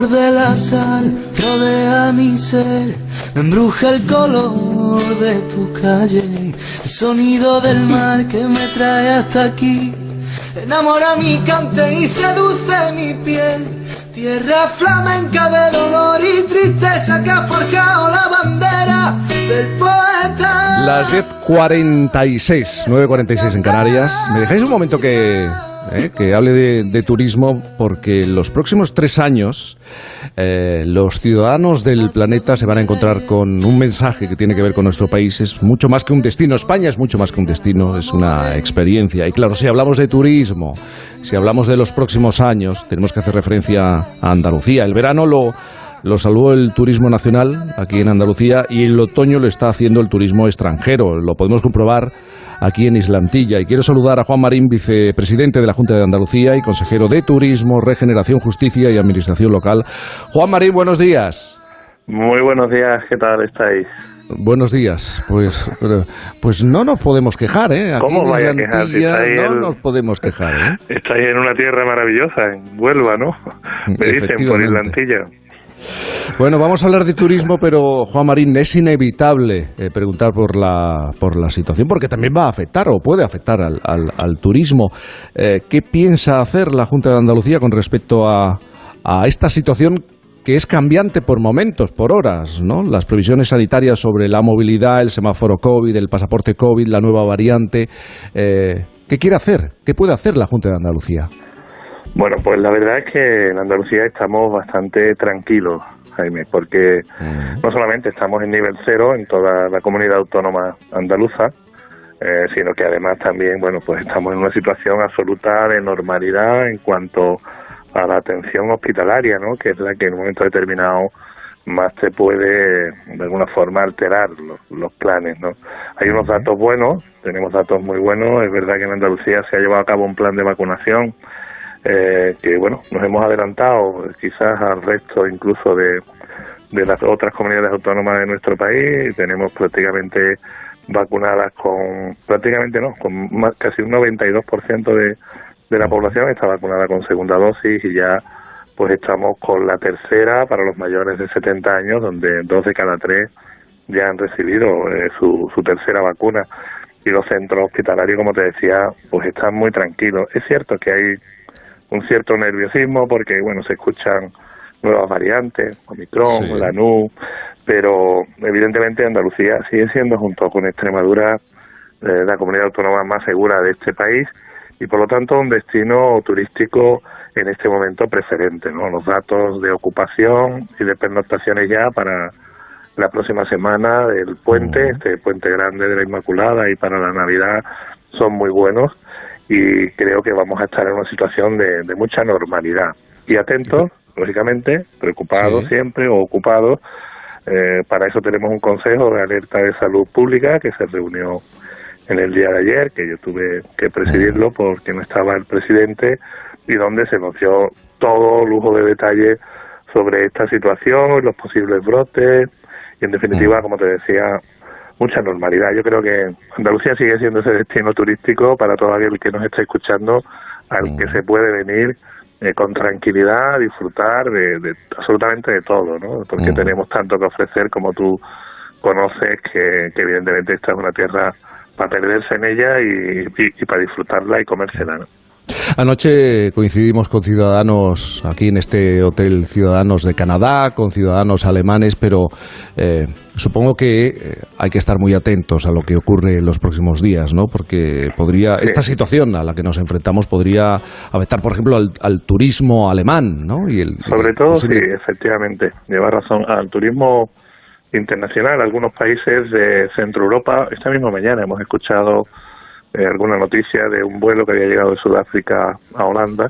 De la sal rodea mi ser, me embruja el color de tu calle, el sonido del mar que me trae hasta aquí, enamora mi cante y seduce mi piel, tierra flamenca de dolor y tristeza que ha forjado la bandera del poeta. Las 10:46, 9:46 en Canarias. ¿Me dejáis un momento que hable de turismo? Porque en los próximos 3 años los ciudadanos del planeta se van a encontrar con un mensaje que tiene que ver con nuestro país. Es mucho más que un destino. España es mucho más que un destino, es una experiencia. Y claro, si hablamos de turismo, si hablamos de los próximos años, tenemos que hacer referencia a Andalucía. El verano lo salvó el turismo nacional aquí en Andalucía y el otoño lo está haciendo el turismo extranjero. Lo podemos comprobar aquí en Islantilla. Y quiero saludar a Juan Marín, vicepresidente de la Junta de Andalucía y consejero de Turismo, Regeneración, Justicia y Administración Local. Juan Marín, buenos días. Muy buenos días, ¿qué tal estáis? Buenos días. Pues no nos podemos quejar, ¿eh? Aquí ¿Cómo en vaya a quejar? Si nos podemos quejar, ¿eh? Estáis en una tierra maravillosa, en Huelva, ¿no? Me dicen por Islantilla. Bueno, vamos a hablar de turismo, pero Juan Marín, es inevitable preguntar por la situación, porque también va a afectar o puede afectar al turismo. ¿Qué piensa hacer la Junta de Andalucía con respecto a esta situación que es cambiante por momentos, por horas, ¿no? Las previsiones sanitarias sobre la movilidad, el semáforo COVID, el pasaporte COVID, la nueva variante. ¿Qué quiere hacer? ¿Qué puede hacer la Junta de Andalucía? Bueno, pues la verdad es que en Andalucía estamos bastante tranquilos, Jaime, porque no solamente estamos en nivel 0 en toda la comunidad autónoma andaluza, sino que además también, bueno, pues estamos en una situación absoluta de normalidad en cuanto a la atención hospitalaria, ¿no? Que es la que en un momento determinado más te puede, de alguna forma, alterar los planes, ¿no? Hay unos datos buenos, tenemos datos muy buenos. Es verdad que en Andalucía se ha llevado a cabo un plan de vacunación que, bueno, nos hemos adelantado quizás al resto incluso de las otras comunidades autónomas de nuestro país. Tenemos prácticamente vacunadas con casi un 92% de la población está vacunada con segunda dosis, y ya pues estamos con la tercera para los mayores de 70 años, donde 2 de cada 3 ya han recibido su tercera vacuna. Y los centros hospitalarios, como te decía, pues están muy tranquilos. Es cierto que hay un cierto nerviosismo porque, bueno, se escuchan nuevas variantes, Omicron, sí, la NU, pero evidentemente Andalucía sigue siendo, junto con Extremadura, la comunidad autónoma más segura de este país, y por lo tanto un destino turístico en este momento preferente, ¿no? Los datos de ocupación y de pernoctaciones ya para la próxima semana del puente, este puente grande de la Inmaculada, y para la Navidad son muy buenos, y creo que vamos a estar en una situación de mucha normalidad. Y atentos, lógicamente, preocupados siempre o ocupados. Para eso tenemos un consejo de alerta de salud pública que se reunió en el día de ayer, que yo tuve que presidirlo porque no estaba el presidente, y donde se nos dio todo lujo de detalle sobre esta situación, los posibles brotes, y en definitiva, como te decía, mucha normalidad. Yo creo que Andalucía sigue siendo ese destino turístico para todo aquel que nos esté escuchando, al que se puede venir con tranquilidad, disfrutar de absolutamente de todo, ¿no? Porque tenemos tanto que ofrecer, como tú conoces, que evidentemente esta es una tierra para perderse en ella y para disfrutarla y comérsela, ¿no? Anoche coincidimos con ciudadanos aquí en este Hotel Ciudadanos de Canadá, con ciudadanos alemanes, pero supongo que hay que estar muy atentos a lo que ocurre en los próximos días, ¿no? Porque esta situación a la que nos enfrentamos podría afectar, por ejemplo, al turismo alemán, ¿no? Sobre todo, sí, efectivamente, lleva razón, al turismo internacional. Algunos países de Centro Europa, esta misma mañana hemos escuchado alguna noticia de un vuelo que había llegado de Sudáfrica a Holanda,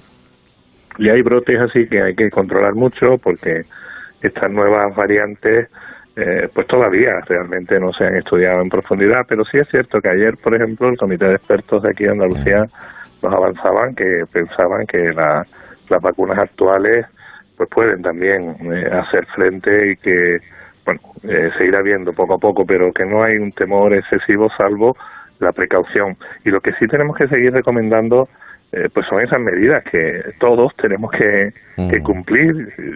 y hay brotes así que hay que controlar mucho, porque estas nuevas variantes pues todavía realmente no se han estudiado en profundidad, pero sí es cierto que ayer, por ejemplo, el comité de expertos de aquí de Andalucía nos avanzaban que pensaban que las vacunas actuales pues pueden también hacer frente, y que, bueno, se irá viendo poco a poco, pero que no hay un temor excesivo salvo la precaución. Y lo que sí tenemos que seguir recomendando pues son esas medidas que todos tenemos que cumplir.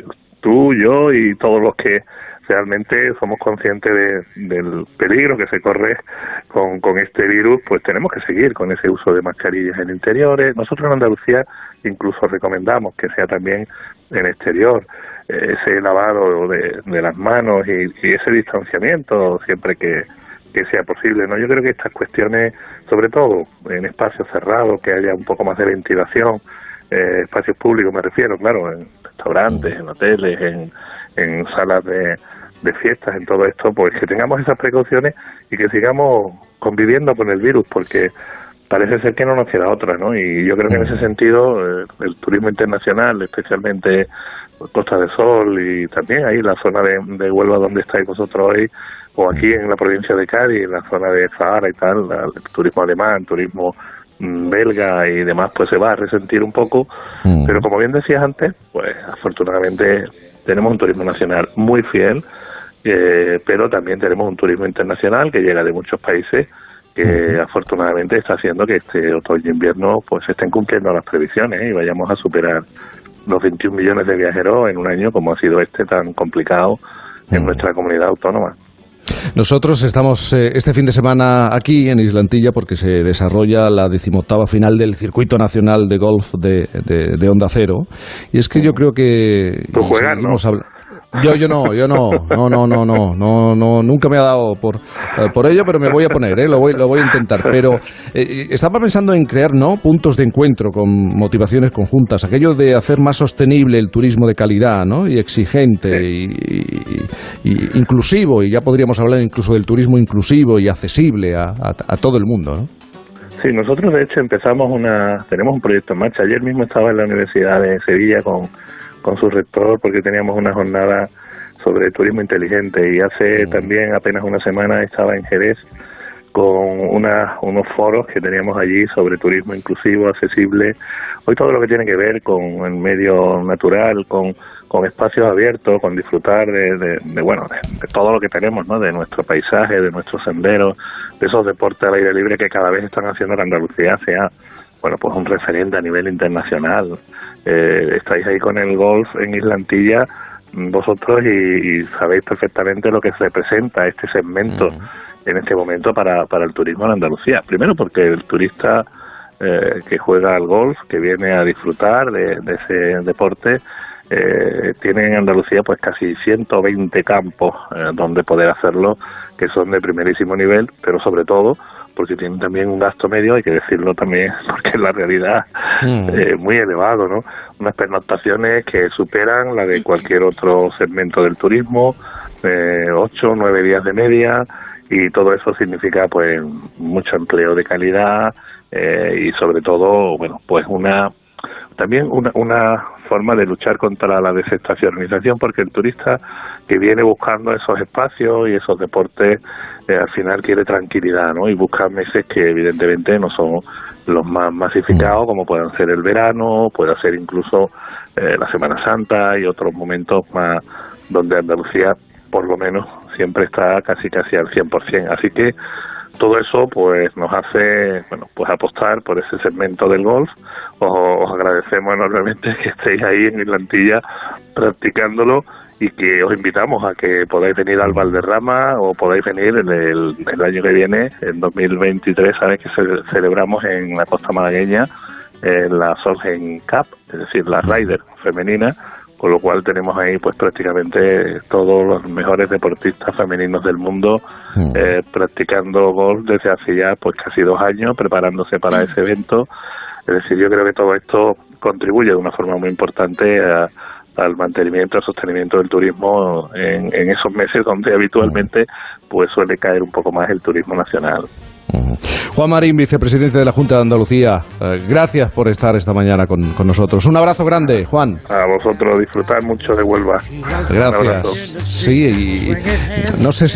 tú, yo y todos los que realmente somos conscientes del peligro que se corre con este virus, pues tenemos que seguir con ese uso de mascarillas en interiores. Nosotros en Andalucía incluso recomendamos que sea también en exterior, ese lavado de las manos y ese distanciamiento siempre que sea posible, ¿no? Yo creo que estas cuestiones, sobre todo en espacios cerrados, que haya un poco más de ventilación, espacios públicos me refiero, claro, en restaurantes, en hoteles, en salas de fiestas, en todo esto, pues que tengamos esas precauciones y que sigamos conviviendo con el virus, porque parece ser que no nos queda otra, ¿no? Y yo creo que en ese sentido el turismo internacional, especialmente Costa del Sol y también ahí la zona de Huelva donde estáis vosotros hoy, o aquí en la provincia de Cádiz, en la zona de Zahara y tal, el turismo alemán, turismo belga y demás, pues se va a resentir un poco, pero como bien decías antes, pues afortunadamente tenemos un turismo nacional muy fiel, pero también tenemos un turismo internacional que llega de muchos países, que afortunadamente está haciendo que este otoño e invierno pues se estén cumpliendo las previsiones y vayamos a superar los 21 millones de viajeros en un año como ha sido este tan complicado en nuestra comunidad autónoma. Nosotros estamos este fin de semana aquí en Islantilla porque se desarrolla la 18ª final del Circuito Nacional de Golf de Onda Cero. Y es que yo creo que... ¿Tú juegas, no? Yo no, nunca me ha dado por ello, pero me voy a poner, lo voy a intentar. Pero estaba pensando en crear, ¿no?, puntos de encuentro con motivaciones conjuntas, aquello de hacer más sostenible el turismo de calidad, ¿no?, y exigente, y inclusivo, y ya podríamos hablar incluso del turismo inclusivo y accesible a todo el mundo, ¿no? Sí, nosotros de hecho tenemos un proyecto en marcha. Ayer mismo estaba en la Universidad de Sevilla con su rector porque teníamos una jornada sobre turismo inteligente, y hace también apenas una semana estaba en Jerez con unos foros que teníamos allí sobre turismo inclusivo, accesible. Hoy todo lo que tiene que ver con el medio natural, con espacios abiertos, con disfrutar de todo lo que tenemos, ¿no?, de nuestro paisaje, de nuestros senderos, de esos deportes al aire libre que cada vez están haciendo que Andalucía sea, bueno, pues un referente a nivel internacional. Estáis ahí con el golf en Islantilla vosotros y sabéis perfectamente lo que representa este segmento en este momento para el turismo en Andalucía. Primero porque el turista que juega al golf, que viene a disfrutar de ese deporte, tiene en Andalucía pues casi 120 campos donde poder hacerlo, que son de primerísimo nivel, pero sobre todo porque tienen también un gasto medio, hay que decirlo también, porque es la realidad muy elevado, ¿no? Unas pernoctaciones que superan la de cualquier otro segmento del turismo, 8 o 9 días de media, y todo eso significa pues mucho empleo de calidad y sobre todo, bueno, pues una forma de luchar contra la desestacionalización, porque el turista que viene buscando esos espacios y esos deportes al final quiere tranquilidad, ¿no? Y busca meses que evidentemente no son los más masificados, como puedan ser el verano, puede ser incluso la Semana Santa y otros momentos más donde Andalucía por lo menos siempre está casi al 100%. Así que todo eso pues nos hace, bueno, pues apostar por ese segmento del golf. Os agradecemos enormemente que estéis ahí en Islantilla practicándolo y que os invitamos a que podáis venir al Valderrama o podáis venir el año que viene, en 2023, sabes que celebramos en la costa malagueña la Solheim Cup, es decir, la Ryder femenina, con lo cual tenemos ahí pues prácticamente todos los mejores deportistas femeninos del mundo practicando golf desde hace ya pues casi 2 años, preparándose para ese evento. Es decir, yo creo que todo esto contribuye de una forma muy importante al mantenimiento, al sostenimiento del turismo en esos meses donde habitualmente pues suele caer un poco más el turismo nacional. Juan Marín, vicepresidente de la Junta de Andalucía, gracias por estar esta mañana con nosotros. Un abrazo grande, Juan. A vosotros, disfrutar mucho de Huelva. Gracias. Sí, y no sé si